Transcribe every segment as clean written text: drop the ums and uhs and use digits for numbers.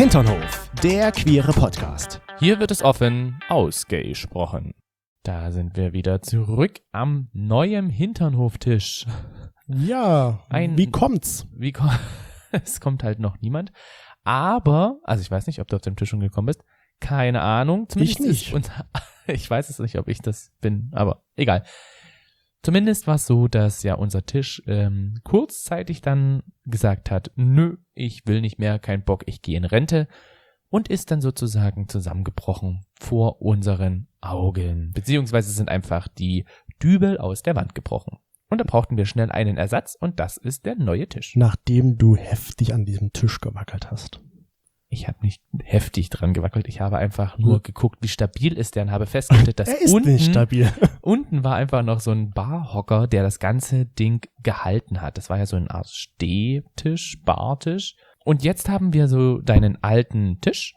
Hinternhof, der queere Podcast. Hier wird es offen ausgesprochen. Da sind wir wieder zurück am neuen Hinternhoftisch. Ja, wie kommt's? Es kommt halt noch niemand. Aber, also ich weiß nicht, ob du auf dem Tisch schon gekommen bist. Keine Ahnung. Zumindest Ich nicht. Ich weiß es nicht, ob ich das bin, aber egal. Zumindest war es so, dass ja unser Tisch kurzzeitig dann gesagt hat, nö, ich will nicht mehr, kein Bock, ich gehe in Rente. Und ist dann sozusagen zusammengebrochen vor unseren Augen. Beziehungsweise sind einfach die Dübel aus der Wand gebrochen. Und da brauchten wir schnell einen Ersatz und das ist der neue Tisch. Nachdem du heftig an diesem Tisch gewackelt hast. Ich habe nicht heftig dran gewackelt, ich habe einfach nur geguckt, wie stabil ist der und habe festgestellt, dass er ist nicht stabil. Unten war einfach noch so ein Barhocker, der das ganze Ding gehalten hat. Das war ja so eine Art Stehtisch, Bartisch. Und jetzt haben wir so deinen alten Tisch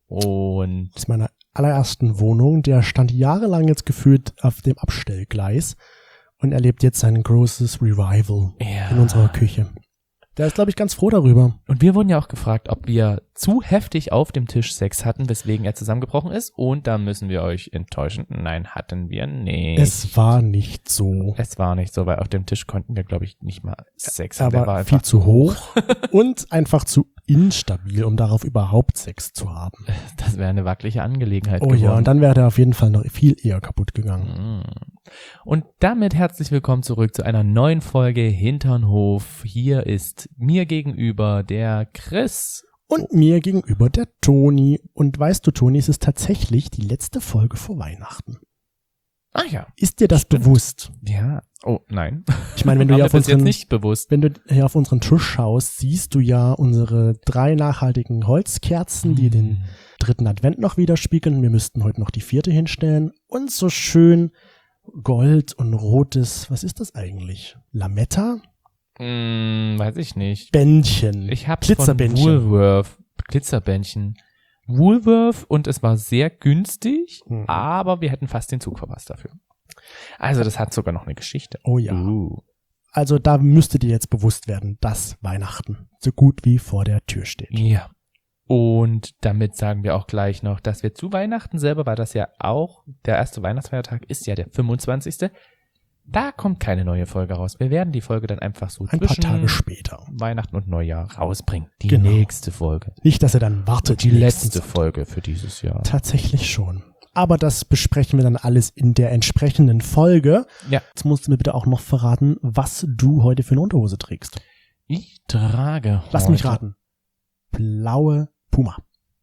und Aus meiner allerersten Wohnung, der stand jahrelang jetzt gefühlt auf dem Abstellgleis und erlebt jetzt sein großes Revival in unserer Küche. Der ist, glaube ich, ganz froh darüber. Und wir wurden ja auch gefragt, ob wir zu heftig auf dem Tisch Sex hatten, weswegen er zusammengebrochen ist. Und da müssen wir euch enttäuschen. Nein, hatten wir nicht. Es war nicht so. Es war nicht so, weil auf dem Tisch konnten wir, glaube ich, nicht mal Sex haben. Aber Der war viel zu hoch und einfach zu instabil, um darauf überhaupt Sex zu haben. Das wäre eine wackelige Angelegenheit Oh geworden. ja, und dann wäre der auf jeden Fall noch viel eher kaputt gegangen. Und damit herzlich willkommen zurück zu einer neuen Folge Hinternhof. Hier ist mir gegenüber der Chris. Und mir gegenüber der Toni. Und weißt du, Toni, es ist tatsächlich die letzte Folge vor Weihnachten. Ach ja. Ist dir das bewusst? Ja. Oh, nein. Ich meine, wenn du hier auf jetzt nicht bewusst. Wenn du hier auf unseren Tisch schaust, siehst du ja unsere 3 nachhaltigen Holzkerzen, die den 3. Advent noch widerspiegeln. Wir müssten heute noch die 4. hinstellen. Und so schön Gold und rotes, was ist das eigentlich? Lametta? Weiß ich nicht. Bändchen. Ich hab's Glitzerbändchen. von Woolworth. Glitzerbändchen. Woolworth und es war sehr günstig, aber wir hätten fast den Zug verpasst dafür. Also das hat sogar noch eine Geschichte. Oh ja. Also da müsste dir jetzt bewusst werden, dass Weihnachten so gut wie vor der Tür steht. Ja. Und damit sagen wir auch gleich noch, dass wir zu Weihnachten selber, weil das ja auch der erste Weihnachtsfeiertag ist, ja der 25. Da kommt keine neue Folge raus. Wir werden die Folge dann einfach so Ein paar zwischen Tage später. Weihnachten und Neujahr rausbringen. Die Genau. nächste Folge. Nicht, dass er dann wartet. Die nächsten letzte Folge für dieses Jahr. Tatsächlich schon. Aber das besprechen wir dann alles in der entsprechenden Folge. Ja. Jetzt musst du mir bitte auch noch verraten, was du heute für eine Unterhose trägst. Ich trage Lass mich raten. Blaue Puma.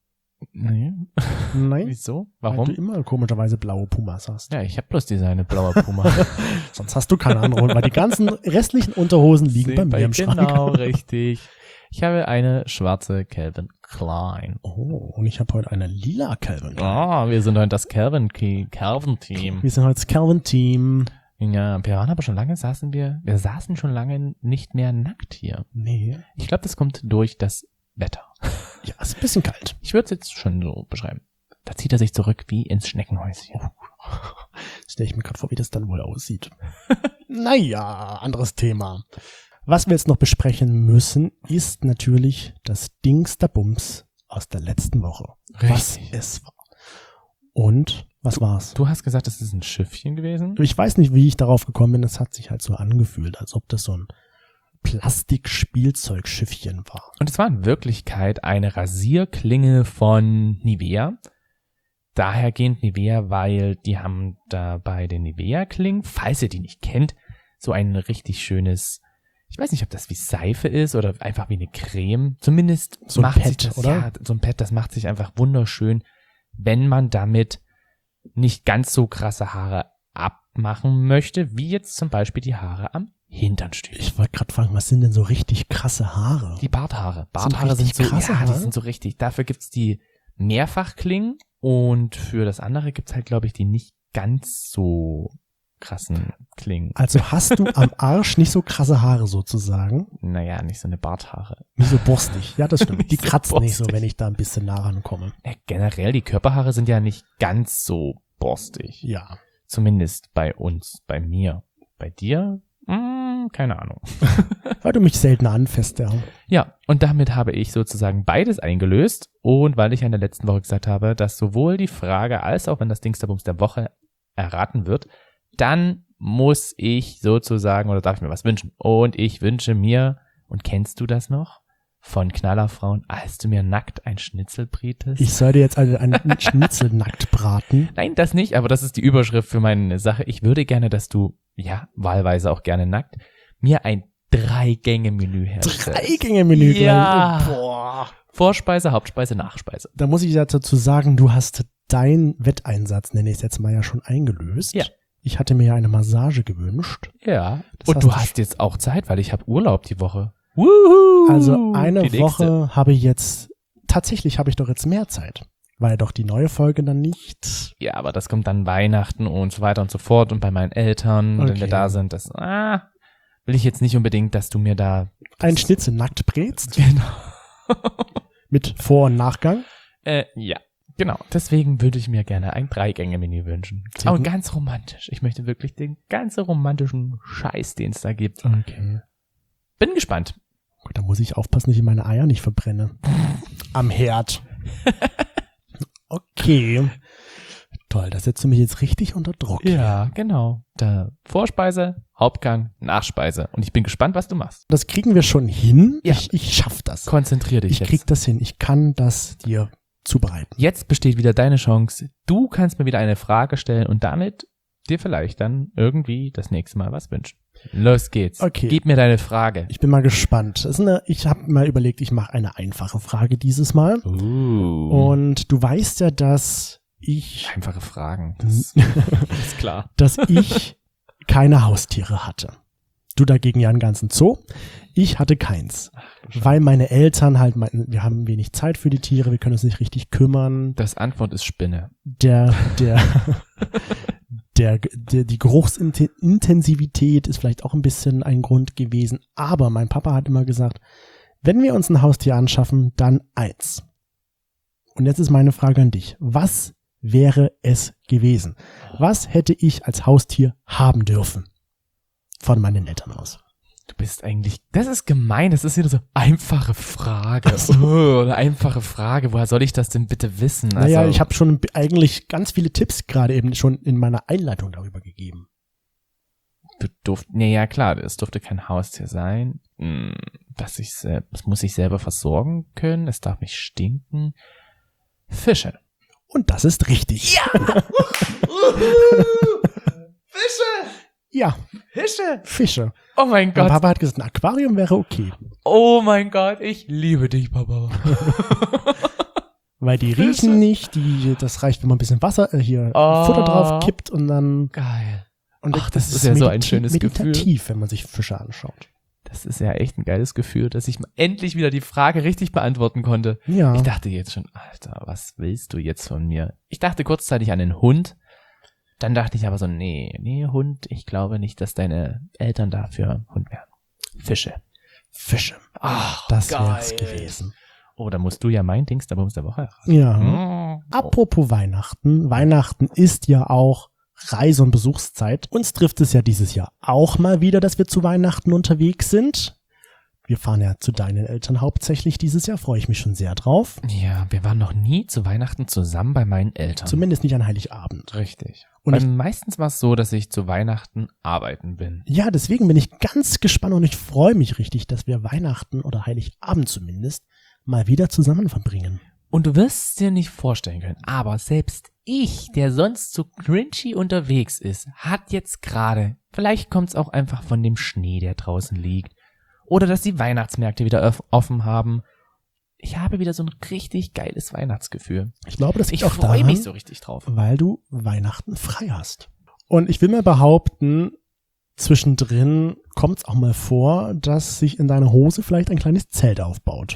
Nee. Nein? Wieso? Weil Warum? du immer komischerweise blaue Pumas hast. Ja, ich habe bloß diese blaue Puma. Sonst hast du keine andere, weil die ganzen restlichen Unterhosen liegen bei mir im Schrank. Genau, richtig. Ich habe eine schwarze Calvin Klein. Oh, und ich habe heute eine lila Calvin Klein. Ah, wir sind heute das Calvin-Team. Wir sind heute das Calvin-Team. Ja, wir waren aber schon lange, wir saßen schon lange nicht mehr nackt hier. Nee. Ich glaube, das kommt durch das Wetter. Ja, ist ein bisschen kalt. Ich würde es jetzt schon so beschreiben. Da zieht er sich zurück wie ins Schneckenhäuschen. Stelle ich mir gerade vor, wie das dann wohl aussieht. Naja, anderes Thema. Was wir jetzt noch besprechen müssen, ist natürlich das Dings der Bums aus der letzten Woche. Richtig. Was es war. Und was war's? Du hast gesagt, es ist ein Schiffchen gewesen? Ich weiß nicht, wie ich darauf gekommen bin. Es hat sich halt so angefühlt, als ob das so ein Plastik-Spielzeugschiffchen war. Und es war in Wirklichkeit eine Rasierklinge von Nivea. Dahergehend Nivea, weil die haben da bei den Nivea-Klingen, falls ihr die nicht kennt, so ein richtig schönes, ich weiß nicht, ob das wie Seife ist oder einfach wie eine Creme. Zumindest so ein macht sich Pad, das, oder? ja, so ein Pad, das macht sich einfach wunderschön, wenn man damit nicht ganz so krasse Haare abmachen möchte, wie jetzt zum Beispiel die Haare am Hinternstück. Ich wollte gerade fragen, was sind denn so richtig krasse Haare? Die Barthaare. Sind Barthaare sind richtig so, krasse ja, die Haare? sind so richtig. Dafür gibt's die Mehrfachklingen und für das andere gibt's halt, glaube ich, die nicht ganz so krassen Klingen. Also hast du am Arsch nicht so krasse Haare sozusagen? Naja, nicht so eine Barthaare. Nicht so borstig. Ja, das stimmt. Die Nicht so kratzen nicht so, borstig. wenn ich da ein bisschen nah rankomme. Ja, generell, die Körperhaare sind ja nicht ganz so borstig. Ja. Zumindest bei uns, bei mir. Bei dir? Keine Ahnung. Weil du mich seltener anfasst, ja. Ja, und damit habe ich sozusagen beides eingelöst. Und weil ich in der letzten Woche gesagt habe, dass sowohl die Frage als auch wenn das Dingsterbums der Woche erraten wird, dann muss ich sozusagen, oder darf ich mir was wünschen? Und ich wünsche mir, und kennst du das noch? Von Knallerfrauen, als du mir nackt ein Schnitzel brietest. Ich soll dir jetzt einen Schnitzel nackt braten. Nein, das nicht, aber das ist die Überschrift für meine Sache. Ich würde gerne, dass du, ja, wahlweise auch gerne nackt, mir ein 3-Gänge-Menü herstellst. 3-Gänge-Menü? Ja. Boah. Vorspeise, Hauptspeise, Nachspeise. Da muss ich jetzt dazu sagen, du hast deinen Wetteinsatz, nenne ich es jetzt mal, ja schon eingelöst. Ja. Ich hatte mir ja eine Massage gewünscht. Ja. Das Und hast du du hast jetzt auch Zeit, weil ich habe Urlaub die Woche. Wuhu! Also eine Die nächste. Woche habe ich jetzt, tatsächlich habe ich doch jetzt mehr Zeit, weil doch die neue Folge dann nicht. Ja, aber das kommt dann Weihnachten und so weiter und so fort und bei meinen Eltern, wenn wir Okay. da sind, das will ich jetzt nicht unbedingt, dass du mir da Ein Schnitzel nackt brätst genau. mit Vor- und Nachgang. Ja, genau. Deswegen würde ich mir gerne ein 3-Gänge-Menü wünschen. Sehr Und gut. ganz romantisch. Ich möchte wirklich den ganzen romantischen Scheiß, den es da gibt. Okay. Bin gespannt. Gut, da muss ich aufpassen, dass ich meine Eier nicht verbrenne. Am Herd. Okay. Toll, das setzt du mich jetzt richtig unter Druck. Ja, genau. Da Vorspeise, Hauptgang, Nachspeise. Und ich bin gespannt, was du machst. Das kriegen wir schon hin. Ja. Ich schaff das. Konzentrier dich Ich krieg jetzt. das hin. Ich kann das dir zubereiten. Jetzt besteht wieder deine Chance. Du kannst mir wieder eine Frage stellen und damit dir vielleicht dann irgendwie das nächste Mal was wünschen. Los geht's. Okay. Gib mir deine Frage. Ich bin mal gespannt. Ich habe mal überlegt, ich mache eine einfache Frage dieses Mal. Und du weißt ja, dass ich Einfache Fragen. Das ist klar. dass ich keine Haustiere hatte. Du dagegen ja einen ganzen Zoo. Ich hatte keins. Weil meine Eltern halt meinten, wir haben wenig Zeit für die Tiere, wir können uns nicht richtig kümmern. Das Antwort ist Spinne. Die Geruchsintensivität ist vielleicht auch ein bisschen ein Grund gewesen. Aber mein Papa hat immer gesagt, wenn wir uns ein Haustier anschaffen, dann eins. Und jetzt ist meine Frage an dich. Was wäre es gewesen? Was hätte ich als Haustier haben dürfen? Von meinen Eltern aus. Du bist eigentlich, das ist gemein, das ist wieder so einfache Frage. Eine einfache Frage, woher soll ich das denn bitte wissen? Naja, ich habe schon eigentlich ganz viele Tipps gerade eben schon in meiner Einleitung darüber gegeben. Ja klar, es durfte kein Haustier sein. Das muss ich selber versorgen können, es darf nicht stinken. Fische. Und das ist richtig. Ja! Fische! Ja, Fische! Fische. Oh mein Mein Gott. Papa hat gesagt, ein Aquarium wäre okay. Oh mein Gott, ich liebe dich, Papa. Weil die Fische. riechen nicht, das reicht, wenn man ein bisschen Wasser, Futter drauf kippt und dann. Geil. Und Ach, das ist ja so ein schönes Gefühl. meditativ, wenn man sich Fische anschaut. Das ist ja echt ein geiles Gefühl, dass ich endlich wieder die Frage richtig beantworten konnte. Ja. Ich dachte jetzt schon, Alter, was willst du jetzt von mir? Ich dachte kurzzeitig an den Hund. Dann dachte ich aber so, nee, Hund, ich glaube nicht, dass deine Eltern dafür Hund wären. Fische. Ach, Das geil. wär's gewesen. Oh, da musst du ja mein Dingsterbums der Woche erraten. Ja. Apropos Weihnachten. Weihnachten ist ja auch Reise- und Besuchszeit. Uns trifft es ja dieses Jahr auch mal wieder, dass wir zu Weihnachten unterwegs sind. Wir fahren ja zu deinen Eltern hauptsächlich dieses Jahr, freue ich mich schon sehr drauf. Ja, wir waren noch nie zu Weihnachten zusammen bei meinen Eltern. Zumindest nicht an Heiligabend. Richtig. Und Weil meistens war es so, dass ich zu Weihnachten arbeiten bin. Ja, deswegen bin ich ganz gespannt und ich freue mich richtig, dass wir Weihnachten oder Heiligabend zumindest mal wieder zusammen verbringen. Und du wirst es dir nicht vorstellen können, aber selbst ich, der sonst so cringy unterwegs ist, hat jetzt gerade, vielleicht kommt es auch einfach von dem Schnee, der draußen liegt, oder dass die Weihnachtsmärkte wieder offen haben. Ich habe wieder so ein richtig geiles Weihnachtsgefühl. Ich glaube, das Ich liegt auch freue daran, mich so richtig drauf. weil du Weihnachten frei hast. Und ich will mal behaupten, zwischendrin kommt es auch mal vor, dass sich in deiner Hose vielleicht ein kleines Zelt aufbaut.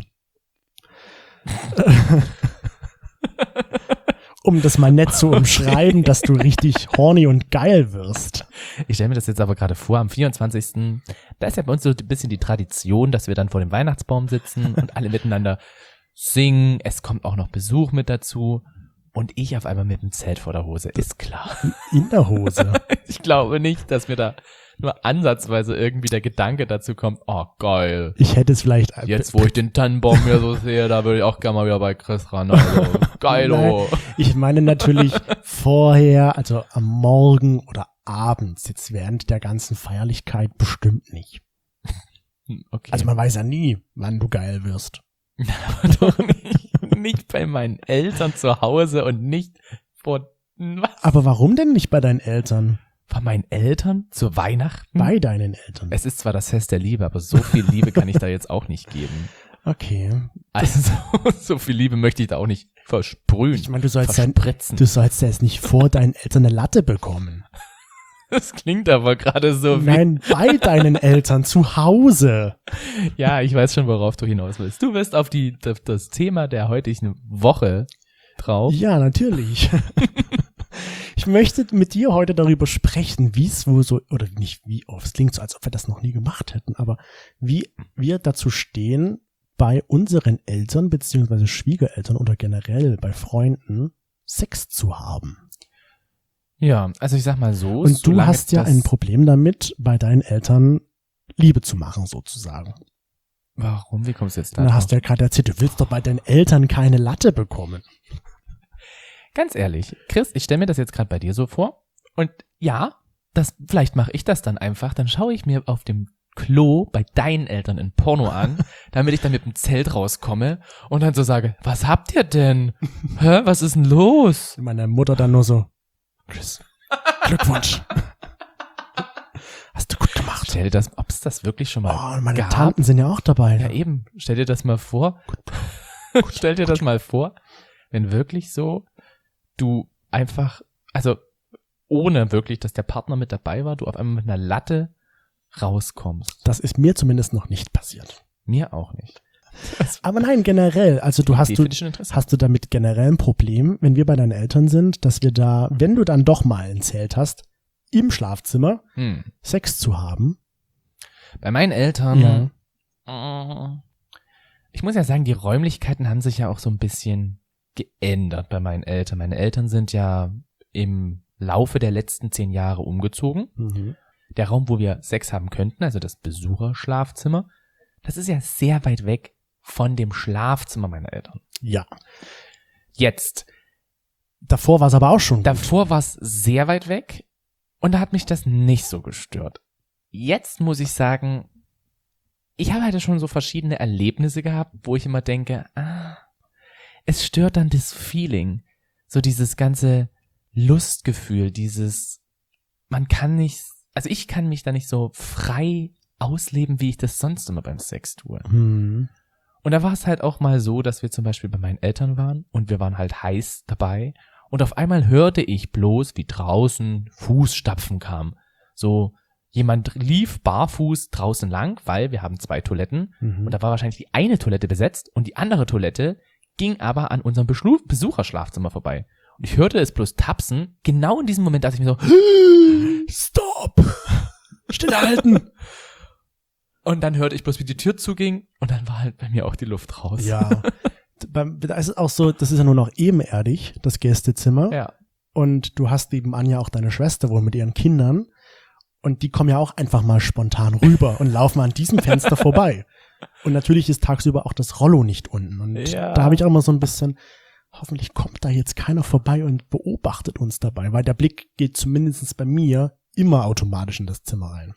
Um das mal nett zu umschreiben, dass du richtig horny und geil wirst. Ich stelle mir das jetzt aber gerade vor, am 24. Da ist ja bei uns so ein bisschen die Tradition, dass wir dann vor dem Weihnachtsbaum sitzen und alle miteinander singen. Es kommt auch noch Besuch mit dazu. Und ich auf einmal mit dem Zelt vor der Hose. Ist klar. In der Hose. Ich glaube nicht, dass wir da nur ansatzweise irgendwie der Gedanke dazu kommt, oh geil, Ich hätte es vielleicht. jetzt wo ich den Tannenbaum hier so sehe, da würde ich auch gerne mal wieder bei Chris ran. Also, geilo. Ich meine natürlich vorher, also am Morgen oder abends, jetzt während der ganzen Feierlichkeit bestimmt nicht. Okay. Also man weiß ja nie, wann du geil wirst. Doch nicht bei meinen Eltern zu Hause und nicht vor, was? Aber warum denn nicht bei deinen Eltern? Bei meinen Eltern zu Weihnachten? Bei deinen Eltern. Es ist zwar das Fest der Liebe, aber so viel Liebe kann ich da jetzt auch nicht geben. Okay. Also, so viel Liebe möchte ich da auch nicht versprühen. Ich meine, du sollst verspritzen. du sollst ja jetzt nicht vor deinen Eltern eine Latte bekommen. Das klingt aber gerade so wie. Nein, bei deinen Eltern zu Hause. Ja, ich weiß schon, worauf du hinaus willst. Du bist auf das Thema der heutigen Woche drauf. Ja, natürlich. Ich möchte mit dir heute darüber sprechen, wie es wohl so, oder nicht wie oft, es klingt so, als ob wir das noch nie gemacht hätten, aber wie wir dazu stehen, bei unseren Eltern beziehungsweise Schwiegereltern oder generell bei Freunden Sex zu haben. Ja, also ich sag mal so. Und du hast ja ein Problem damit, bei deinen Eltern Liebe zu machen, sozusagen. Warum? Wie kommst du jetzt da? Du hast ja gerade erzählt, du willst doch bei deinen Eltern keine Latte bekommen. Ganz ehrlich, Chris, ich stelle mir das jetzt gerade bei dir so vor. Und ja, vielleicht mache ich das dann einfach. Dann schaue ich mir auf dem Klo bei deinen Eltern ein Porno an, damit ich dann mit dem Zelt rauskomme und dann so sage, was habt ihr denn? Hä, was ist denn los? Meine Mutter dann nur so, Chris, Glückwunsch. Hast du gut gemacht. Stell dir das, ob es das wirklich schon mal Oh, meine gab? Tanten sind ja auch dabei. Ja eben, stell dir das mal vor. Stell dir das mal vor, wenn wirklich so du einfach, also ohne wirklich, dass der Partner mit dabei war, du auf einmal mit einer Latte rauskommst. Das ist mir zumindest noch nicht passiert. Mir auch nicht. Aber nein, generell, also hast du damit generell ein Problem, wenn wir bei deinen Eltern sind, dass wir da, wenn du dann doch mal ein Zelt hast, im Schlafzimmer Sex zu haben? Bei meinen Eltern, Ja. Ich muss ja sagen, die Räumlichkeiten haben sich ja auch so ein bisschen geändert bei meinen Eltern. Meine Eltern sind ja im Laufe der letzten 10 Jahre umgezogen. Mhm. Der Raum, wo wir Sex haben könnten, also das Besucherschlafzimmer, das ist ja sehr weit weg von dem Schlafzimmer meiner Eltern. Ja. Jetzt. Davor war es aber auch schon gut. Davor war es sehr weit weg und da hat mich das nicht so gestört. Jetzt muss ich sagen, ich habe halt schon so verschiedene Erlebnisse gehabt, wo ich immer denke, es stört dann das Feeling, so dieses ganze Lustgefühl, man kann nicht, also ich kann mich da nicht so frei ausleben, wie ich das sonst immer beim Sex tue. Mhm. Und da war es halt auch mal so, dass wir zum Beispiel bei meinen Eltern waren und wir waren halt heiß dabei und auf einmal hörte ich bloß, wie draußen Fußstapfen kam. So, jemand lief barfuß draußen lang, weil wir haben 2 Toiletten und da war wahrscheinlich die eine Toilette besetzt und die andere Toilette ging aber an unserem Besucherschlafzimmer vorbei. Und ich hörte es bloß tapsen. Genau in diesem Moment dachte ich mir so, Stop! Stillhalten! Und dann hörte ich bloß, wie die Tür zuging und dann war halt bei mir auch die Luft raus. Ja. Da ist es auch so, das ist ja nur noch ebenerdig, das Gästezimmer. Ja. Und du hast nebenan ja auch deine Schwester wohl mit ihren Kindern. Und die kommen ja auch einfach mal spontan rüber und laufen an diesem Fenster vorbei. Und natürlich ist tagsüber auch das Rollo nicht unten. Und Ja. da habe ich auch mal so ein bisschen, hoffentlich kommt da jetzt keiner vorbei und beobachtet uns dabei, weil der Blick geht zumindest bei mir immer automatisch in das Zimmer rein.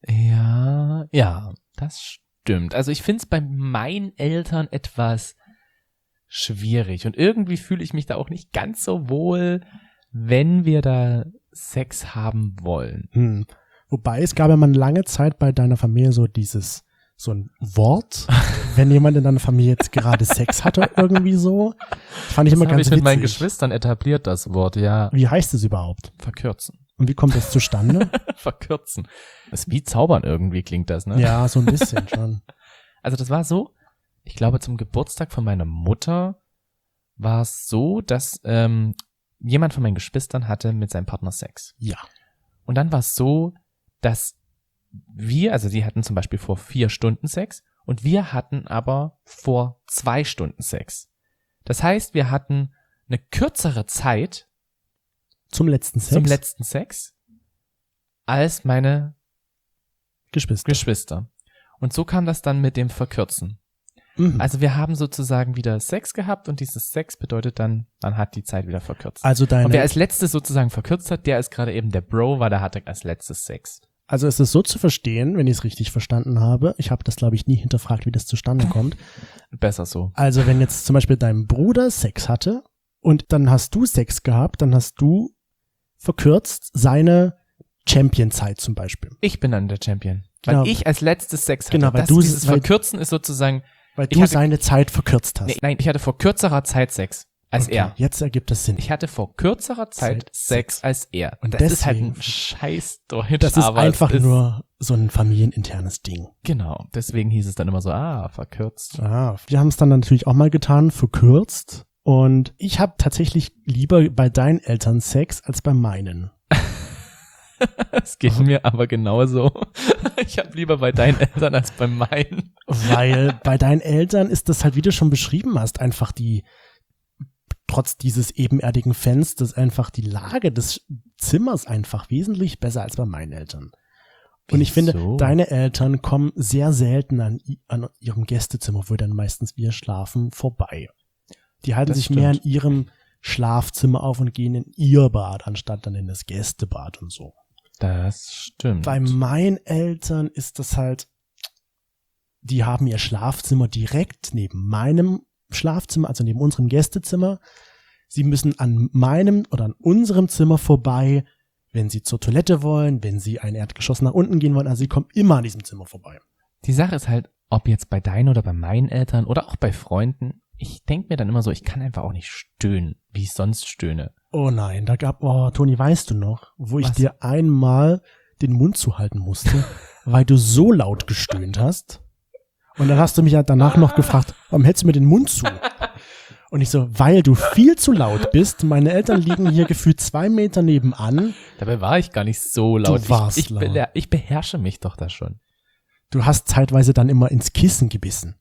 Ja, das stimmt. Also ich finde es bei meinen Eltern etwas schwierig und irgendwie fühle ich mich da auch nicht ganz so wohl, wenn wir da Sex haben wollen. Wobei es gab ja mal eine lange Zeit bei deiner Familie so ein Wort, wenn jemand in deiner Familie jetzt gerade Sex hatte, irgendwie so. Das fand ich immer Das habe ganz ich mit meinen witzig. Geschwistern etabliert, das Wort, ja. Wie heißt es überhaupt? Verkürzen. Und wie kommt das zustande? Verkürzen. Das ist wie Zaubern irgendwie klingt das, ne? Ja, so ein bisschen schon. Also das war so, ich glaube zum Geburtstag von meiner Mutter war es so, dass jemand von meinen Geschwistern hatte mit seinem Partner Sex. Ja. Und dann war es so, dass sie hatten zum Beispiel vor 4 Stunden Sex und wir hatten aber vor 2 Stunden Sex. Das heißt, wir hatten eine kürzere Zeit Zum letzten Sex? als meine Geschwister. Und so kam das dann mit dem Verkürzen. Mhm. Also wir haben sozusagen wieder Sex gehabt und dieses Sex bedeutet dann, man hat die Zeit wieder verkürzt. Also und wer als letztes sozusagen verkürzt hat, der ist gerade eben der Bro, weil der hatte als letztes Sex. Also es ist so zu verstehen, wenn ich es richtig verstanden habe, ich habe das, glaube ich, nie hinterfragt, wie das zustande kommt. Besser so. Also wenn jetzt zum Beispiel dein Bruder Sex hatte und dann hast du Sex gehabt, dann hast du verkürzt seine Champion-Zeit zum Beispiel. Ich bin dann der Champion. Genau. Weil ich als letztes Sex hatte. Genau, weil dieses Verkürzen ist sozusagen... Weil du seine Zeit verkürzt hast. Nein, ich hatte vor kürzerer Zeit Sex als er. Jetzt ergibt das Sinn. Ich hatte vor kürzerer Zeit Sex als er. Und das ist halt ein scheiß Deutsch. Das ist einfach nur so ein familieninternes Ding. Genau, deswegen hieß es dann immer so, verkürzt. Wir haben es dann natürlich auch mal getan, verkürzt. Und ich habe tatsächlich lieber bei deinen Eltern Sex als bei meinen. Es geht mir aber genauso. Ich habe lieber bei deinen Eltern als bei meinen. Weil bei deinen Eltern ist das halt, wie du schon beschrieben hast, einfach trotz dieses ebenerdigen Fensters, einfach die Lage des Zimmers einfach wesentlich besser als bei meinen Eltern. Und ich finde, deine Eltern kommen sehr selten an ihrem Gästezimmer, wo dann meistens wir schlafen, vorbei. Die halten sich mehr in ihrem Schlafzimmer auf und gehen in ihr Bad, anstatt dann in das Gästebad und so. Das stimmt. Bei meinen Eltern ist das halt, die haben ihr Schlafzimmer direkt neben meinem Schlafzimmer, also neben unserem Gästezimmer. Sie müssen an meinem oder an unserem Zimmer vorbei, wenn sie zur Toilette wollen, wenn sie ein Erdgeschoss nach unten gehen wollen. Also sie kommen immer an diesem Zimmer vorbei. Die Sache ist halt, ob jetzt bei deinen oder bei meinen Eltern oder auch bei Freunden, ich denke mir dann immer so, ich kann einfach auch nicht stöhnen, wie ich sonst stöhne. Oh nein, Toni, weißt du noch, wo ich dir einmal den Mund zuhalten musste, weil du so laut gestöhnt hast? Und dann hast du mich ja danach noch gefragt, warum hältst du mir den Mund zu? Und ich so, weil du viel zu laut bist. Meine Eltern liegen hier gefühlt 2 Meter nebenan. Dabei war ich gar nicht so laut. Du warst laut. Ich beherrsche mich doch da schon. Du hast zeitweise dann immer ins Kissen gebissen.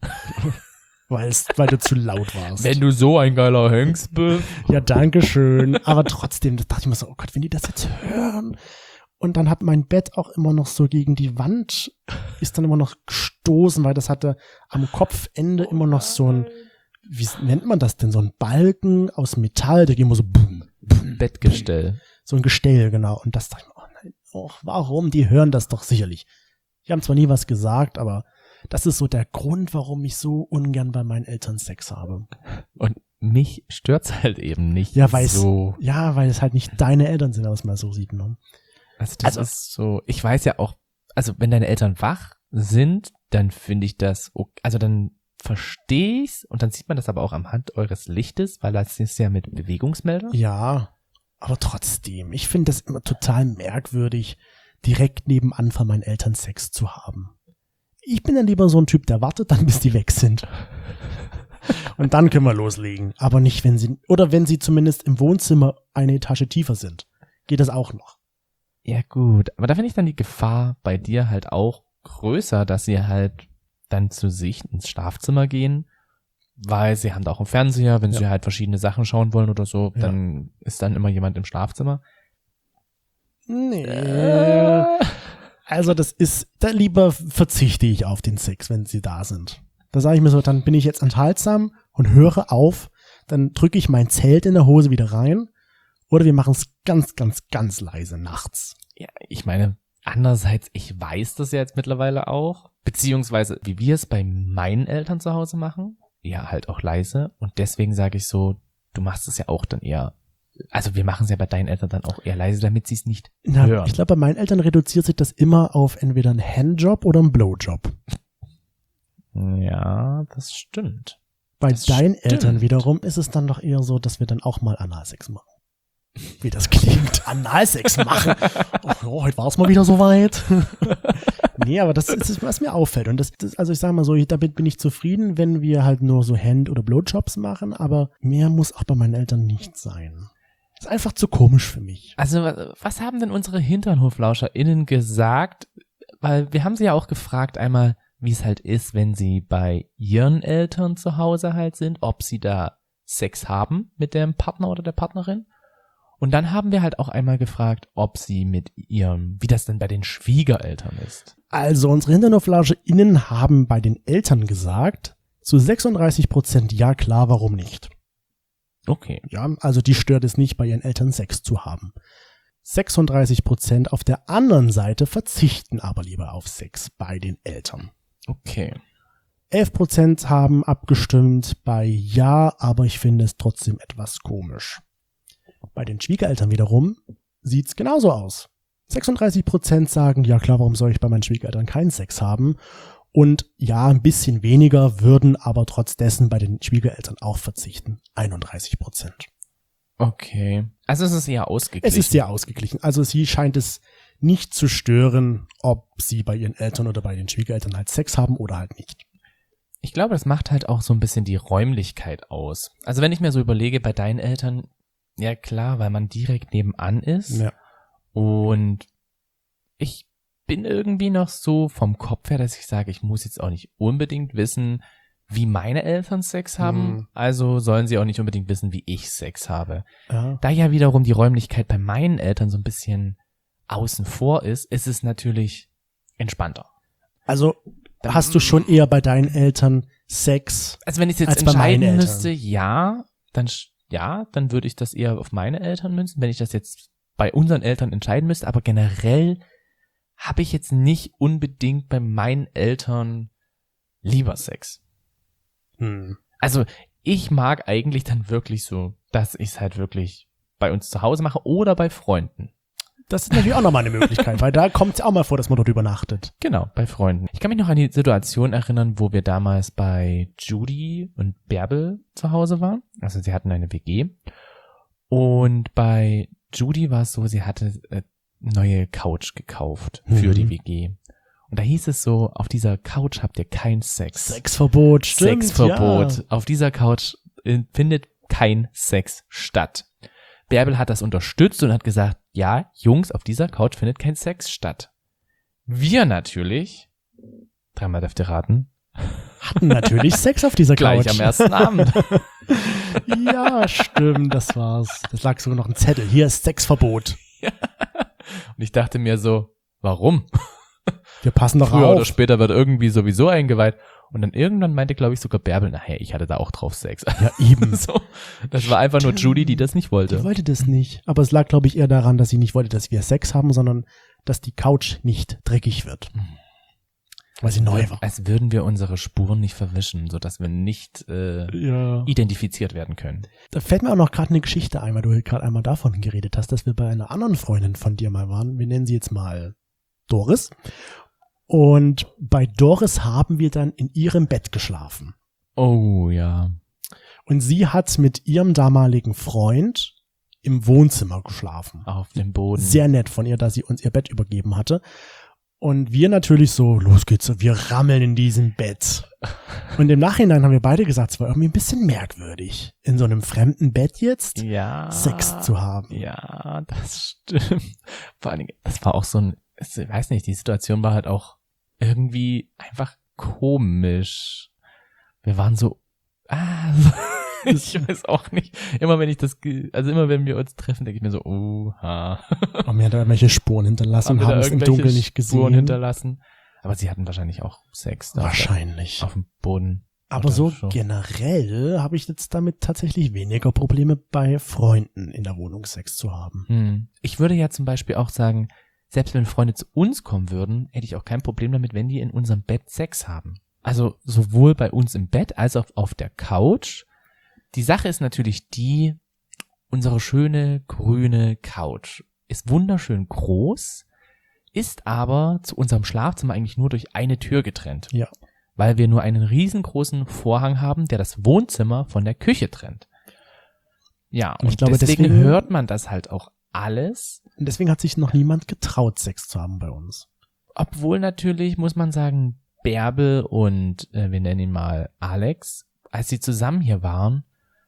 weil du zu laut warst. Wenn du so ein geiler Hengst bist. Ja, danke schön. Aber trotzdem, das dachte ich mir so, oh Gott, wenn die das jetzt hören. Und dann hat mein Bett auch immer noch so gegen die Wand, ist dann immer noch gestoßen, weil das hatte am Kopfende immer noch so ein, wie nennt man das denn, so ein Balken aus Metall, der geht immer so boom, boom, Bettgestell. Boom. So ein Gestell, genau. Und das dachte ich mir, oh nein, warum? Die hören das doch sicherlich. Die haben zwar nie was gesagt, aber das ist so der Grund, warum ich so ungern bei meinen Eltern Sex habe. Und mich stört's halt eben nicht weil so. Weil es halt nicht deine Eltern sind, was man so sieht, ne? Also das ist so, ich weiß ja auch, also wenn deine Eltern wach sind, dann finde ich das, okay, also dann verstehe ich's und dann sieht man das aber auch am Hand eures Lichtes, weil das ist ja mit Bewegungsmelder. Ja, aber trotzdem, ich finde das immer total merkwürdig, direkt nebenan von meinen Eltern Sex zu haben. Ich bin dann lieber so ein Typ, der wartet dann, bis die weg sind. Und dann können wir loslegen. Aber nicht, wenn sie zumindest im Wohnzimmer eine Etage tiefer sind. Geht das auch noch. Ja gut, aber da finde ich dann die Gefahr bei dir halt auch größer, dass sie halt dann zu sich ins Schlafzimmer gehen, weil sie haben da auch einen Fernseher, wenn sie halt verschiedene Sachen schauen wollen oder so, dann ist dann immer jemand im Schlafzimmer. Nee. Also da lieber verzichte ich auf den Sex, wenn sie da sind. Da sage ich mir so, dann bin ich jetzt enthaltsam und höre auf, dann drücke ich mein Zelt in der Hose wieder rein oder wir machen es ganz, ganz, ganz leise nachts. Ja, ich meine, andererseits, ich weiß das ja jetzt mittlerweile auch, beziehungsweise wie wir es bei meinen Eltern zu Hause machen, ja halt auch leise und deswegen sage ich so, du machst es ja auch dann eher, also wir machen es ja bei deinen Eltern dann auch eher leise, damit sie es nicht hören. Ich glaube, bei meinen Eltern reduziert sich das immer auf entweder einen Handjob oder einen Blowjob. Ja, das stimmt. Bei deinen Eltern wiederum ist es dann doch eher so, dass wir dann auch mal Analsex machen. Wie das klingt. Analsex machen. Oh, heute war es mal wieder soweit. Nee, aber das ist, was mir auffällt. Und also ich sage mal so, damit bin ich zufrieden, wenn wir halt nur so Hand- oder Blowjobs machen, aber mehr muss auch bei meinen Eltern nicht sein. Ist einfach zu komisch für mich. Also, was haben denn unsere HinternhoflauscherInnen gesagt? Weil wir haben sie ja auch gefragt einmal, wie es halt ist, wenn sie bei ihren Eltern zu Hause halt sind, ob sie da Sex haben mit dem Partner oder der Partnerin. Und dann haben wir halt auch einmal gefragt, ob sie mit ihrem, wie das denn bei den Schwiegereltern ist. Also unsere HinternoflauscherInnen haben bei den Eltern gesagt, zu 36% ja klar, warum nicht. Okay. Ja, also die stört es nicht, bei ihren Eltern Sex zu haben. 36% auf der anderen Seite verzichten aber lieber auf Sex bei den Eltern. Okay. 11% haben abgestimmt bei ja, aber ich finde es trotzdem etwas komisch. Bei den Schwiegereltern wiederum sieht's genauso aus. 36% sagen, ja klar, warum soll ich bei meinen Schwiegereltern keinen Sex haben? Und ja, ein bisschen weniger würden aber trotz dessen bei den Schwiegereltern auch verzichten. 31%. Okay. Also es ist eher ausgeglichen. Es ist sehr ausgeglichen. Also sie scheint es nicht zu stören, ob sie bei ihren Eltern oder bei den Schwiegereltern halt Sex haben oder halt nicht. Ich glaube, das macht halt auch so ein bisschen die Räumlichkeit aus. Also wenn ich mir so überlege, bei deinen Eltern, ja klar, weil man direkt nebenan ist. Ja. Und ich bin irgendwie noch so vom Kopf her, dass ich sage, ich muss jetzt auch nicht unbedingt wissen, wie meine Eltern Sex haben. Also sollen sie auch nicht unbedingt wissen, wie ich Sex habe. Ja. Da ja wiederum die Räumlichkeit bei meinen Eltern so ein bisschen außen vor ist es natürlich entspannter. Also hast du schon eher bei deinen Eltern Sex? Also wenn ich jetzt als bei meinen entscheiden Eltern? müsste, dann würde ich das eher auf meine Eltern münzen, wenn ich das jetzt bei unseren Eltern entscheiden müsste. Aber generell habe ich jetzt nicht unbedingt bei meinen Eltern lieber Sex. Also ich mag eigentlich dann wirklich so, dass ich es halt wirklich bei uns zu Hause mache oder bei Freunden. Das ist natürlich auch nochmal eine Möglichkeit, weil da kommt es auch mal vor, dass man dort übernachtet. Genau, bei Freunden. Ich kann mich noch an die Situation erinnern, wo wir damals bei Judy und Bärbel zu Hause waren. Also sie hatten eine WG. Und bei Judy war es so, sie hatte neue Couch gekauft für die WG. Und da hieß es so, auf dieser Couch habt ihr kein Sex. Sexverbot, stimmt. Sexverbot. Ja. Auf dieser Couch findet kein Sex statt. Bärbel hat das unterstützt und hat gesagt, ja, Jungs, auf dieser Couch findet kein Sex statt. Wir natürlich, dreimal dürft ihr raten, Hatten natürlich Sex auf dieser Couch. gleich am ersten Abend. Ja, stimmt, das war's. Das lag sogar noch ein Zettel. Hier ist Sexverbot. Und ich dachte mir so, warum? Wir passen doch Früher oder auf. später wird irgendwie sowieso eingeweiht. Und dann irgendwann meinte, glaube ich, sogar Bärbel, nachher, ich hatte da auch drauf Sex. Ja, eben. So, das war einfach nur Judy, die das nicht Die wollte. wollte das nicht. Aber es lag, glaube ich, eher daran, dass sie nicht wollte, dass wir Sex haben, sondern dass die Couch nicht dreckig wird. Weil sie neu war. Als würden wir unsere Spuren nicht verwischen, sodass wir nicht Ja. identifiziert werden können. Da fällt mir auch noch gerade eine Geschichte ein, weil du gerade einmal davon geredet hast, dass wir bei einer anderen Freundin von dir mal waren. Wir nennen sie jetzt mal Doris. Und bei Doris haben wir dann in ihrem Bett geschlafen. Oh, ja. Und sie hat mit ihrem damaligen Freund im Wohnzimmer geschlafen. Auf dem Boden. Sehr nett von ihr, dass sie uns ihr Bett übergeben hatte. Und wir natürlich so, los geht's, wir rammeln in diesem Bett. Und im Nachhinein haben wir beide gesagt, es war irgendwie ein bisschen merkwürdig, in so einem fremden Bett jetzt Ja. Sex zu haben. Ja, das stimmt. Vor allen Dingen, das war auch so ein, ich weiß nicht, die Situation war halt auch irgendwie einfach komisch. Wir waren so, ich weiß auch nicht. Immer wenn wir uns treffen, denke ich mir so, oha. Haben wir da irgendwelche Spuren hinterlassen und haben es im Dunkeln nicht Spuren gesehen. hinterlassen. Aber sie hatten wahrscheinlich auch Sex da Wahrscheinlich. auf dem Boden. Aber Oder so generell habe ich jetzt damit tatsächlich weniger Probleme bei Freunden in der Wohnung Sex zu haben. Ich würde ja zum Beispiel auch sagen, selbst wenn Freunde zu uns kommen würden, hätte ich auch kein Problem damit, wenn die in unserem Bett Sex haben. Also sowohl bei uns im Bett als auch auf der Couch. Die Sache ist natürlich die, unsere schöne grüne Couch ist wunderschön groß, ist aber zu unserem Schlafzimmer eigentlich nur durch eine Tür getrennt. Ja. Weil wir nur einen riesengroßen Vorhang haben, der das Wohnzimmer von der Küche trennt. Ja, und ich glaube, deswegen deswegen hört man das halt auch alles. Und deswegen hat sich noch niemand getraut, Sex zu haben bei uns. Obwohl natürlich, muss man sagen, Bärbel und wir nennen ihn mal Alex, als sie zusammen hier waren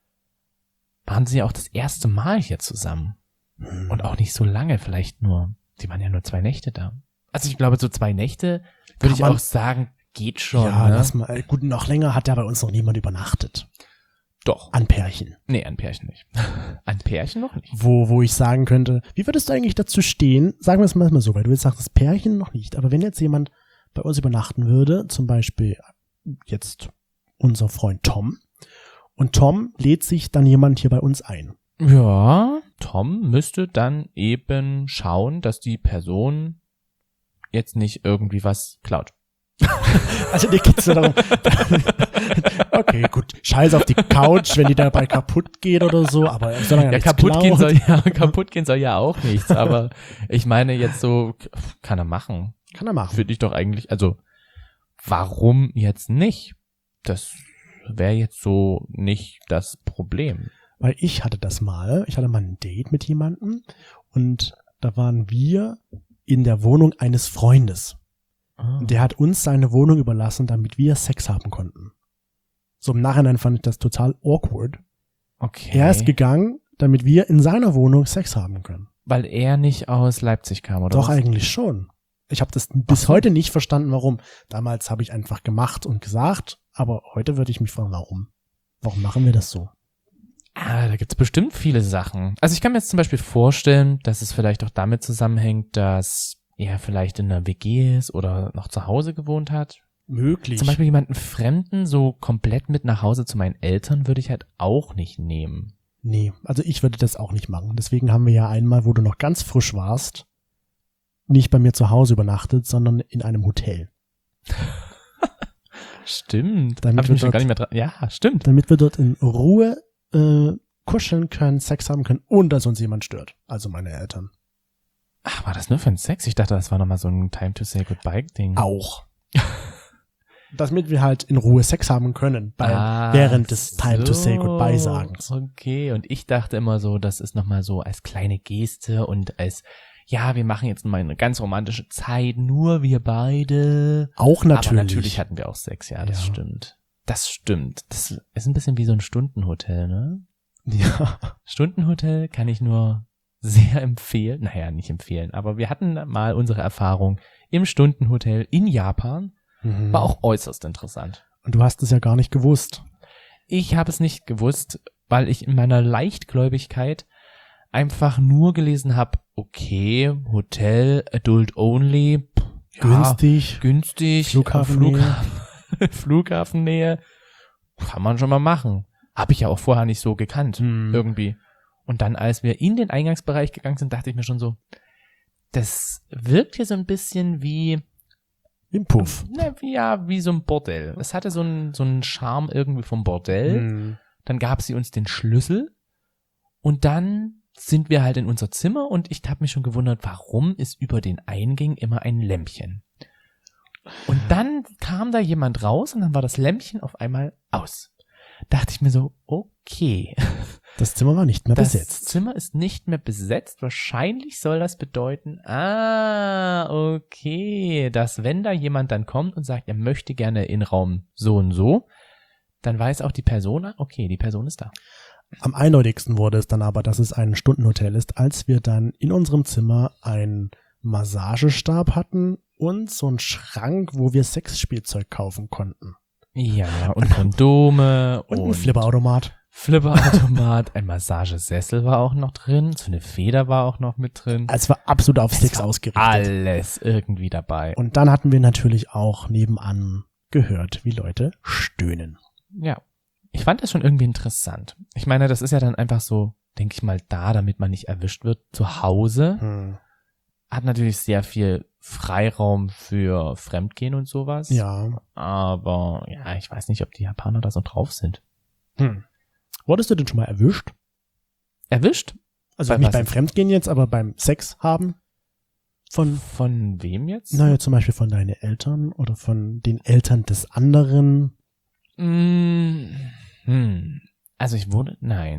sie auch das erste Mal hier zusammen. Und auch nicht so lange, vielleicht die waren ja nur 2 Nächte da. Also ich glaube, so 2 Nächte würde ich auch sagen, geht schon. Ja, ne? lass mal. Gut, noch länger hat ja bei uns noch niemand übernachtet. Doch. An Pärchen. Nee, an Pärchen nicht. An Pärchen noch nicht. Wo ich sagen könnte, wie würdest du eigentlich dazu stehen? Sagen wir es mal so, weil du jetzt sagst, das Pärchen noch nicht. Aber wenn jetzt jemand bei uns übernachten würde, zum Beispiel jetzt unser Freund Tom, und Tom lädt sich dann jemand hier bei uns ein. Ja, Tom müsste dann eben schauen, dass die Person jetzt nicht irgendwie was klaut. Also dir geht's nur darum, okay, gut, scheiß auf die Couch, wenn die dabei kaputt geht oder so, aber solange Ja, kaputt gehen soll ja auch nichts, aber ich meine jetzt so, kann er machen. Kann er machen. Finde ich doch eigentlich, also, warum jetzt nicht? Das wäre jetzt so nicht das Problem. Weil ich hatte mal ein Date mit jemandem und da waren wir in der Wohnung eines Freundes. Und der hat uns seine Wohnung überlassen, damit wir Sex haben konnten. So im Nachhinein fand ich das total awkward. Okay. Er ist gegangen, damit wir in seiner Wohnung Sex haben können. Weil er nicht aus Leipzig kam, oder Doch, was? eigentlich schon. Ich habe das bis heute nicht verstanden, warum. Damals habe ich einfach gemacht und gesagt, aber heute würde ich mich fragen, warum? Warum machen wir das so? Da gibt's bestimmt viele Sachen. Also ich kann mir jetzt zum Beispiel vorstellen, dass es vielleicht auch damit zusammenhängt, dass er vielleicht in einer WG ist oder noch zu Hause gewohnt hat. Möglich. Zum Beispiel jemanden Fremden so komplett mit nach Hause zu meinen Eltern würde ich halt auch nicht nehmen. Nee, also ich würde das auch nicht machen. Deswegen haben wir ja einmal, wo du noch ganz frisch warst, nicht bei mir zu Hause übernachtet, sondern in einem Hotel. Stimmt. Damit Hab ich mich schon gar nicht mehr dran. Ja, stimmt. Damit wir dort in Ruhe kuscheln können, Sex haben können, ohne dass uns jemand stört. Also meine Eltern. Ach, war das nur für den Sex? Ich dachte, das war nochmal so ein Time to say goodbye Ding. Auch. Damit wir halt in Ruhe Sex haben können, während des Time to say goodbye Sagens. Okay, und ich dachte immer so, das ist nochmal so als kleine Geste und als, ja, wir machen jetzt mal eine ganz romantische Zeit, nur wir beide. Auch natürlich. Aber natürlich hatten wir auch Sex, ja, das stimmt. Das stimmt. Das ist ein bisschen wie so ein Stundenhotel, ne? Ja. Stundenhotel kann ich nur sehr empfehlen. Naja, nicht empfehlen, aber wir hatten mal unsere Erfahrung im Stundenhotel in Japan. War auch äußerst interessant. Und du hast es ja gar nicht gewusst. Ich habe es nicht gewusst, weil ich in meiner Leichtgläubigkeit einfach nur gelesen habe, okay, Hotel, Adult Only, ja, günstig, Flughafennähe, kann man schon mal machen. Habe ich ja auch vorher nicht so gekannt, irgendwie. Und dann, als wir in den Eingangsbereich gegangen sind, dachte ich mir schon so, das wirkt hier so ein bisschen wie im Puff. Wie so ein Bordell. Es hatte so einen Charme irgendwie vom Bordell. Dann gab sie uns den Schlüssel und dann sind wir halt in unser Zimmer und ich habe mich schon gewundert, warum ist über den Eingängen immer ein Lämpchen? Und dann kam da jemand raus und dann war das Lämpchen auf einmal aus. Dachte ich mir so, okay. Das Zimmer war nicht mehr besetzt. Das Zimmer ist nicht mehr besetzt. Wahrscheinlich soll das bedeuten, okay, dass wenn da jemand dann kommt und sagt, er möchte gerne in Raum so und so, dann weiß auch die Person, okay, die Person ist da. Am eindeutigsten wurde es dann aber, dass es ein Stundenhotel ist, als wir dann in unserem Zimmer einen Massagestab hatten und so einen Schrank, wo wir Sexspielzeug kaufen konnten. Ja, und Kondome und ein Flipperautomat. Ein Massagesessel war auch noch drin, so eine Feder war auch noch mit drin. Es war absolut auf Sex ausgerichtet. Alles irgendwie dabei. Und dann hatten wir natürlich auch nebenan gehört, wie Leute stöhnen. Ja, ich fand das schon irgendwie interessant. Ich meine, das ist ja dann einfach so, denke ich mal, damit man nicht erwischt wird. Zu Hause hat natürlich sehr viel Freiraum für Fremdgehen und sowas. Ja. Aber ja, ich weiß nicht, ob die Japaner da so drauf sind. Wurdest du denn schon mal erwischt? Erwischt? Also nicht beim Fremdgehen jetzt, aber beim Sex haben? Von wem jetzt? Naja, zum Beispiel von deinen Eltern oder von den Eltern des anderen. Also ich wurde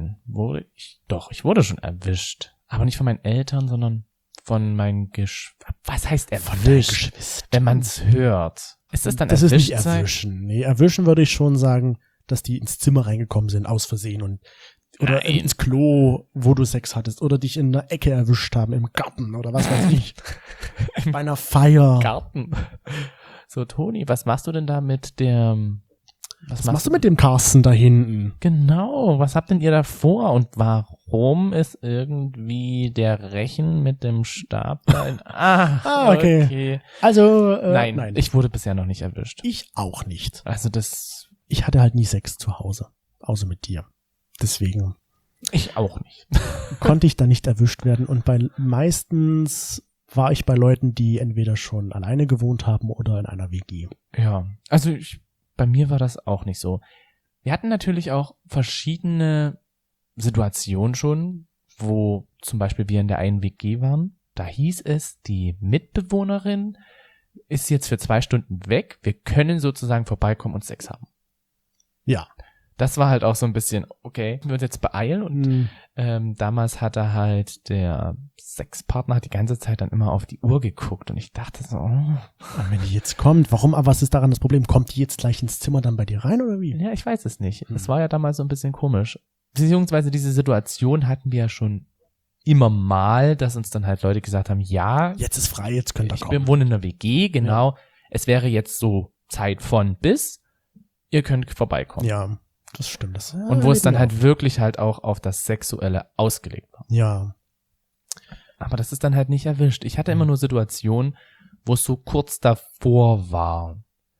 schon erwischt. Aber nicht von meinen Eltern, sondern von meinen was heißt erwischt? Wenn man es hört. Ist das dann erwischt? Das ist nicht erwischen. Nee, erwischen würde ich schon sagen, dass die ins Zimmer reingekommen sind, aus Versehen oder ins Klo, wo du Sex hattest, oder dich in der Ecke erwischt haben, im Garten oder was weiß ich. Bei einer Feier. Garten. So, Toni, was machst du denn da mit der Was machst du mit dem Carsten da hinten? Genau, was habt denn ihr da vor und warum ist irgendwie der Rechen mit dem Stab da okay. Also, nein, ich wurde bisher noch nicht erwischt. Ich auch nicht. Also ich hatte halt nie Sex zu Hause, außer mit dir. Deswegen. Ich auch nicht. Konnte ich da nicht erwischt werden und meistens war ich bei Leuten, die entweder schon alleine gewohnt haben oder in einer WG. Ja, also bei mir war das auch nicht so. Wir hatten natürlich auch verschiedene Situationen schon, wo zum Beispiel wir in der einen WG waren. Da hieß es, die Mitbewohnerin ist jetzt für 2 Stunden weg. Wir können sozusagen vorbeikommen und Sex haben. Ja. Das war halt auch so ein bisschen, okay, wir uns jetzt beeilen und damals hatte halt der Sexpartner hat die ganze Zeit dann immer auf die Uhr geguckt und ich dachte so, wenn die jetzt kommt, aber was ist daran das Problem? Kommt die jetzt gleich ins Zimmer dann bei dir rein oder wie? Ja, ich weiß es nicht. Es war ja damals so ein bisschen komisch. Beziehungsweise diese Situation hatten wir ja schon immer mal, dass uns dann halt Leute gesagt haben, ja, jetzt ist frei, jetzt könnt ihr kommen. Wir wohnen in einer WG, genau. Ja. Es wäre jetzt so Zeit von bis, ihr könnt vorbeikommen. Ja. Das stimmt. Und wo es dann halt wirklich halt auch auf das Sexuelle ausgelegt war. Ja. Aber das ist dann halt nicht erwischt. Ich hatte immer nur Situationen, wo es so kurz davor war,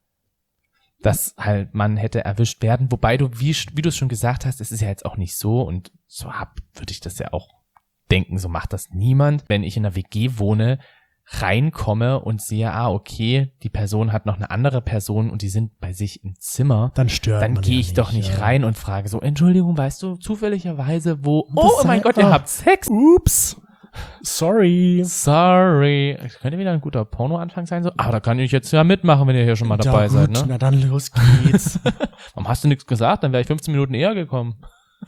dass halt man hätte erwischt werden. Wobei du, wie du es schon gesagt hast, es ist ja jetzt auch nicht so und so würde ich das ja auch denken, so macht das niemand. Wenn ich in einer WG wohne, reinkomme und sehe, okay, die Person hat noch eine andere Person und die sind bei sich im Zimmer, dann gehe ich doch nicht rein und frage so, Entschuldigung, weißt du zufälligerweise, wo, oh mein Gott, ihr habt Sex. Ups. Sorry. Das könnte wieder ein guter Porno-Anfang sein, so, da kann ich jetzt ja mitmachen, wenn ihr hier schon mal dabei seid, ne? Na dann los geht's. Warum hast du nichts gesagt? Dann wäre ich 15 Minuten eher gekommen.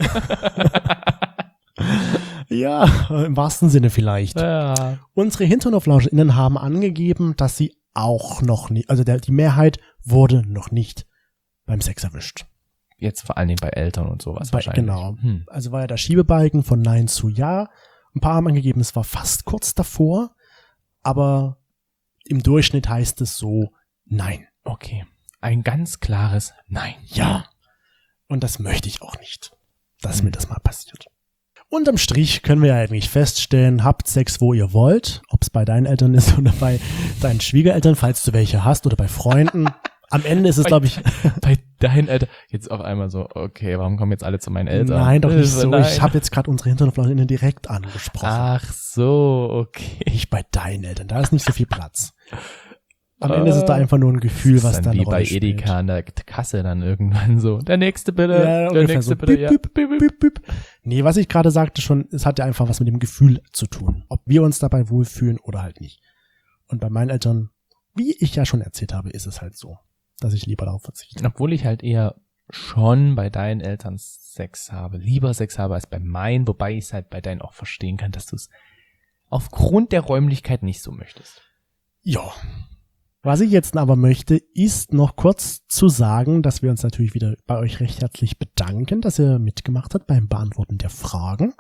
Ja, im wahrsten Sinne vielleicht. Ja. Unsere HinternoflauscherInnen haben angegeben, dass sie auch noch nicht, also die Mehrheit wurde noch nicht beim Sex erwischt. Jetzt vor allen Dingen bei Eltern und sowas wahrscheinlich. Genau. Also war ja der Schiebebalken von Nein zu Ja. Ein paar haben angegeben, es war fast kurz davor, aber im Durchschnitt heißt es so Nein. Okay. Ein ganz klares Nein. Ja. Und das möchte ich auch nicht, dass mir das mal passiert. Unterm Strich können wir ja eigentlich feststellen, habt Sex, wo ihr wollt, ob es bei deinen Eltern ist oder bei deinen Schwiegereltern, falls du welche hast oder bei Freunden. Am Ende ist es, glaube ich... Bei deinen Eltern, jetzt auf einmal so, okay, warum kommen jetzt alle zu meinen Eltern? Nein, doch nicht so. Nein. Ich habe jetzt gerade unsere HinternoflauscherInnen direkt angesprochen. Ach so, okay. Nicht bei deinen Eltern, da ist nicht so viel Platz. Am Ende ist es da einfach nur ein Gefühl, was dann wie bei Edeka an der Kasse dann irgendwann so. Der nächste bitte, ja, der nächste so. Bitte. Ja. Bip, bip, bip, bip. Nee, was ich gerade sagte schon, es hat ja einfach was mit dem Gefühl zu tun. Ob wir uns dabei wohlfühlen oder halt nicht. Und bei meinen Eltern, wie ich ja schon erzählt habe, ist es halt so, dass ich lieber darauf verzichte. Obwohl ich halt eher schon bei deinen Eltern lieber Sex habe als bei meinen, wobei ich es halt bei deinen auch verstehen kann, dass du es aufgrund der Räumlichkeit nicht so möchtest. Ja. Was ich jetzt aber möchte, ist noch kurz zu sagen, dass wir uns natürlich wieder bei euch recht herzlich bedanken, dass ihr mitgemacht habt beim Beantworten der Fragen.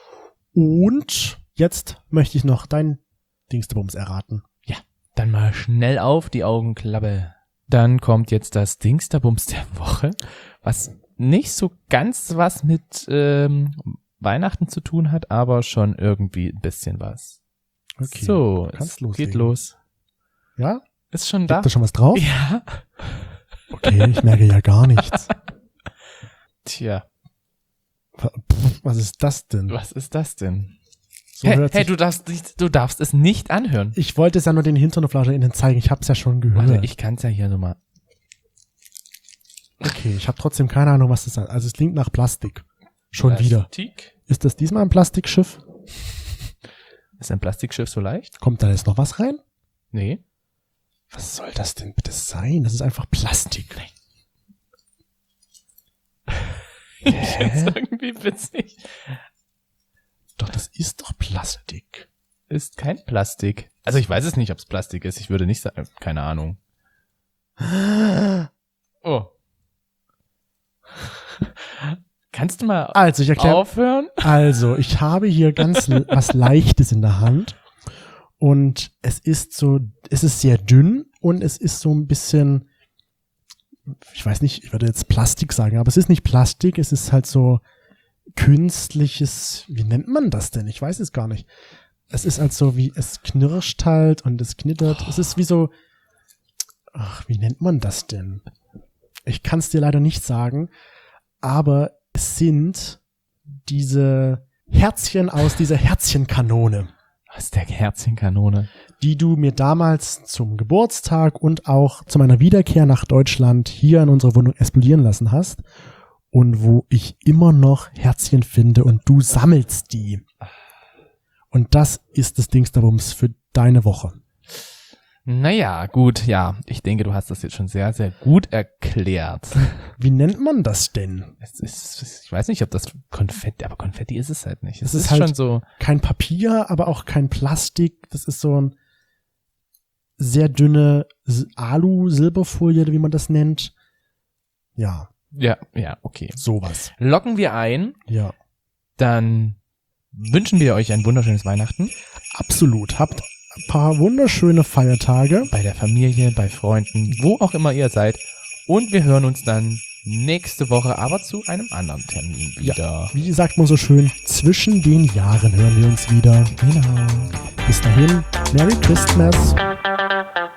Und jetzt möchte ich noch dein Dingsterbums erraten. Ja, dann mal schnell auf die Augenklappe. Dann kommt jetzt das Dingsterbums der Woche, was nicht so ganz was mit Weihnachten zu tun hat, aber schon irgendwie ein bisschen was. Okay, so, es geht los. Ja? Ist schon da. Liegt da schon was drauf? Ja. Okay, ich merke ja gar nichts. Tja. Was ist das denn? Was ist das denn? So hey, du darfst es nicht anhören. Ich wollte es ja nur den HinternoflauscherInnen zeigen. Ich hab's ja schon gehört. Warte, ich kann's ja hier so mal. Okay, ich habe trotzdem keine Ahnung, was das ist. Also es klingt nach Plastik. Schon Plastik? Wieder. Ist das diesmal ein Plastikschiff? Ist ein Plastikschiff so leicht? Kommt da jetzt noch was rein? Nee. Was soll das denn bitte sein? Das ist einfach Plastik. Ich find's irgendwie witzig. Doch, das ist doch Plastik. Ist kein Plastik. Also ich weiß es nicht, ob es Plastik ist. Ich würde nicht sagen, keine Ahnung. Oh. Kannst du mal aufhören? Also, ich habe hier ganz was Leichtes in der Hand. Und es ist sehr dünn und es ist so ein bisschen, ich weiß nicht, ich würde jetzt Plastik sagen, aber es ist nicht Plastik, es ist halt so künstliches, wie nennt man das denn? Ich weiß es gar nicht. Es ist halt so wie, es knirscht halt und es knittert. Es ist wie so, wie nennt man das denn? Ich kann es dir leider nicht sagen, aber es sind diese Herzchen aus dieser Herzchenkanone. Was ist der Herzchenkanone? Die du mir damals zum Geburtstag und auch zu meiner Wiederkehr nach Deutschland hier in unserer Wohnung explodieren lassen hast und wo ich immer noch Herzchen finde und du sammelst die. Und das ist das Dingsterbums für deine Woche. Naja, gut, ja. Ich denke, du hast das jetzt schon sehr, sehr gut erklärt. Wie nennt man das denn? Ich weiß nicht, ob das Konfetti, aber Konfetti ist es halt nicht. Es ist halt schon so kein Papier, aber auch kein Plastik. Das ist so ein sehr dünne Alu-Silberfolie, wie man das nennt. Ja. Ja, okay. Sowas. Locken wir ein. Ja. Dann wünschen wir euch ein wunderschönes Weihnachten. Absolut. Habt ein paar wunderschöne Feiertage. Bei der Familie, bei Freunden, wo auch immer ihr seid. Und wir hören uns dann nächste Woche, aber zu einem anderen Termin wieder. Ja, wie sagt man so schön, zwischen den Jahren hören wir uns wieder. Genau. Bis dahin, Merry Christmas.